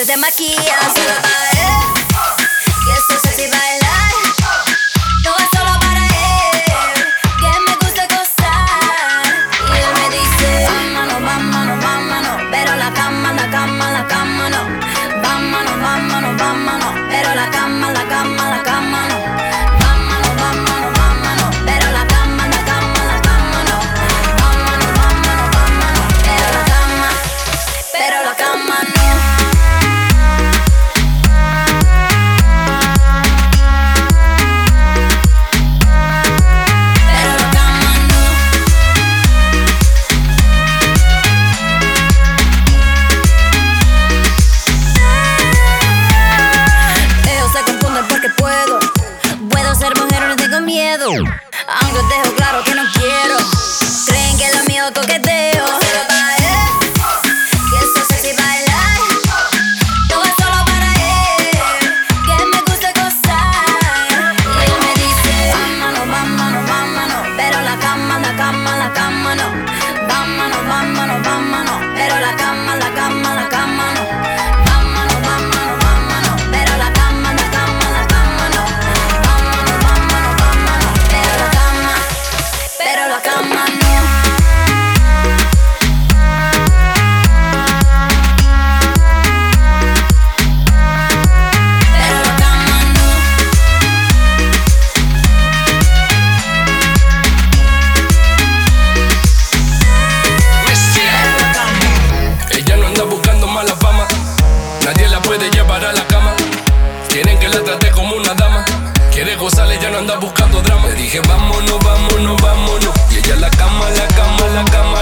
se te maquilla solo para él. Y eso es así bailar. No es solo para él, que me gusta gozar. Y él me dice, vámonos, vámonos, vámonos. Pero la cama, la cama, la cama no. Vámonos, vámonos, vámonos. Pero la cama, la cama, la cama no. Vámonos, vámonos, vámonos. Pero la cama, la cama, la cama no. Vámonos, vámonos, vámonos. Pero la cama no. Puedo ser mujer, no tengo miedo. Aunque os dejo claro que no quiero. Creen que lo mío coqueteo. Solo para él, que eso es así bailar. Todo es solo para él, que me gusta gozar. Y él me dice, vámonos, vámonos, vámonos. Pero la cama, la cama, la cama no. Vámonos, vámonos, vámonos. Pero la cama, la cama, la cama no. Vámonos, vámonos, vámonos. Pero la cama, la cama, la cama no. Vámonos, vámonos, vámonos. Pero la cama no. Ella no anda buscando mala fama, nadie la puede llevar a la cama. Quieren que la trate como una dama. Quiere gozar, ella no anda buscando drama. Le dije vámonos, vámonos, vámonos. Y ella la cama, la cama, la cama.